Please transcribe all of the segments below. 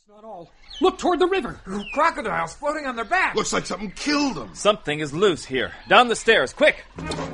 Not all. Look toward the river. Crocodiles floating on their backs. Looks like something killed them. Something is loose here. Down the stairs, quick!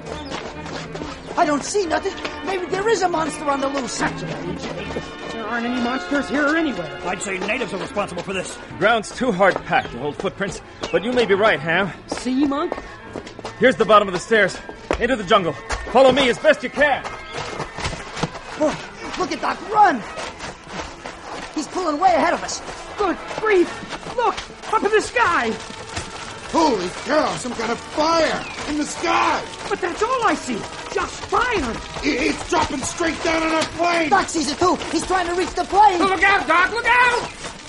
I don't see nothing. Maybe there is a monster on the loose. There aren't any monsters here or anywhere. I'd say natives are responsible for this. The ground's too hard packed to hold footprints, but you may be right, Ham. See, Monk? Here's the bottom of the stairs. Into the jungle. Follow me as best you can. Boy, look at Doc run. He's pulling way ahead of us. Good grief! Look! Up in the sky! Holy cow, some kind of fire in the sky. But that's all I see. Just fire. It's dropping straight down on our plane. Doc sees it too. He's trying to reach the plane. Oh, look out, Doc! Look out!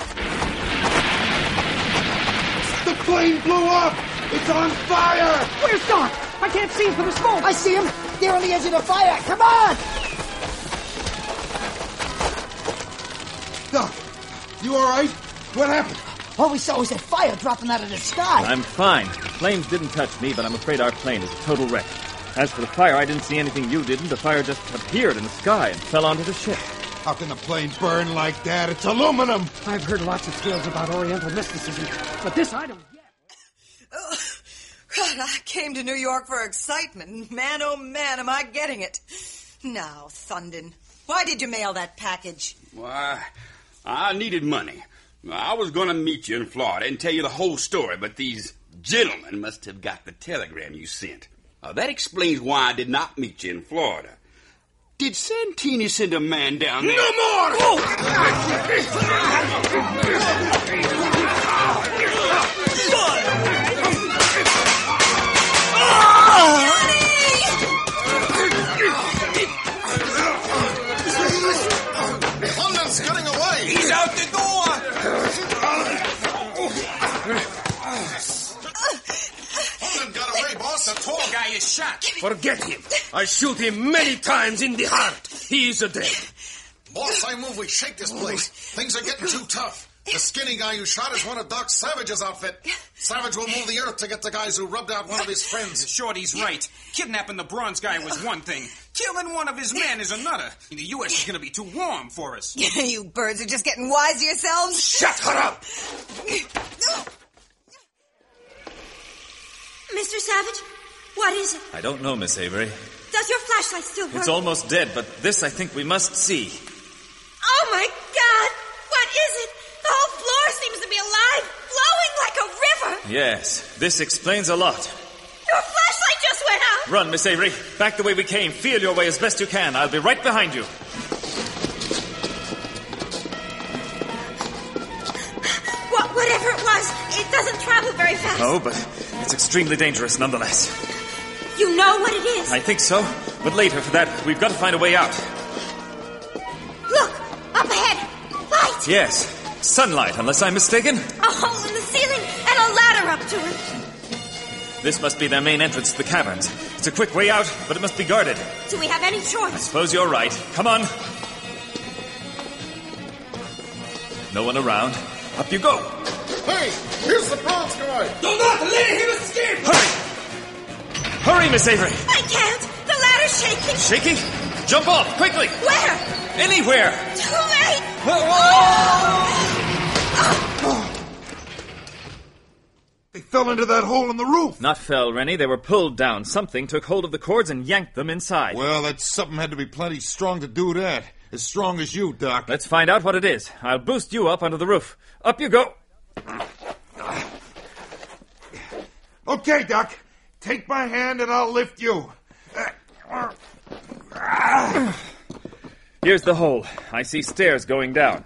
The plane blew up. It's on fire. Where's Doc? I can't see him for the smoke. I see him. They're on the edge of the fire. Come on! Doc, you all right? What happened? All we saw was that fire dropping out of the sky. I'm fine. The flames didn't touch me, but I'm afraid our plane is a total wreck. As for the fire, I didn't see anything you didn't. The fire just appeared in the sky and fell onto the ship. How can the plane burn like that? It's aluminum. I've heard lots of tales about Oriental mysticism, but this I don't get. Oh, God, I came to New York for excitement. Man, oh man, am I getting it. Now, Thundin, why did you mail that package? Why, I needed money. I was going to meet you in Florida and tell you the whole story, but these gentlemen must have got the telegram you sent. That explains why I did not meet you in Florida. Did Santini send a man down there? No more! London's getting away! He's out the door! London got away, boss. The tall guy is shot. Forget him. I shoot him many times in the heart. He is dead. Boss, I move we shake this place. Things are getting too tough. The skinny guy you shot is one of Doc Savage's outfit. Savage will move the earth to get the guys who rubbed out one of his friends. Shorty's right. Kidnapping the bronze guy was one thing. Killing one of his men is another. The U.S. is going to be too warm for us. You birds are just getting wise to yourselves. Shut her up! Mr. Savage, what is it? I don't know, Miss Avery. Does your flashlight still work? It's almost dead, but this I think we must see. Oh, my God! What is it? The whole floor seems to be alive, flowing like a river. Yes, this explains a lot. Your flashlight just went out. Run, Miss Avery. Back the way we came. Feel your way as best you can. I'll be right behind you. Whatever it was, it doesn't travel very fast. No, but it's extremely dangerous nonetheless. You know what it is? I think so, but later for that, we've got to find a way out. Look, up ahead. Light. Yes, sunlight, unless I'm mistaken. A hole in the ceiling and a ladder up to it. This must be their main entrance to the caverns. It's a quick way out, but it must be guarded. Do we have any I choice? suppose you're right. Come on. No one around. Up you go. Hey, here's the bronze guy. Do not let him escape! Hurry! Hurry, Miss Avery. I can't. The ladder's shaking. Shaky? Jump off, quickly. Where? Anywhere. Too late. They fell into that hole in the roof. Not fell, Rennie. They were pulled down. Something took hold of the cords and yanked them inside. Well, that something had to be plenty strong to do that. As strong as you, Doc. Let's find out what it is. I'll boost you up onto the roof. Up you go. Okay, Doc. Take my hand and I'll lift you. Here's the hole. I see stairs going down.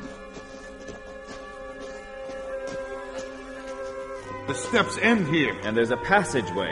The steps end here. And there's a passageway.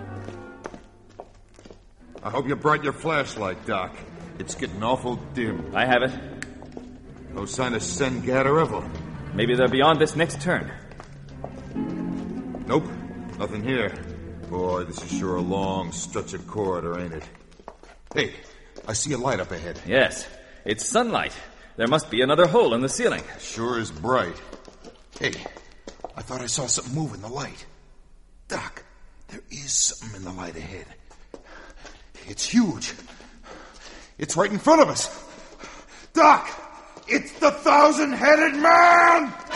I hope you brought your flashlight, Doc. It's getting awful dim. I have it. No sign of Sen Gadarevel. Maybe they're beyond this next turn. Nope. Nothing here. Boy, this is sure a long stretch of corridor, ain't it? Hey, I see a light up ahead. Yes, it's sunlight. There must be another hole in the ceiling. Sure is bright. Hey, I thought I saw something move in the light. Doc, there is something in the light ahead. It's huge. It's right in front of us. Doc! It's the thousand-headed man!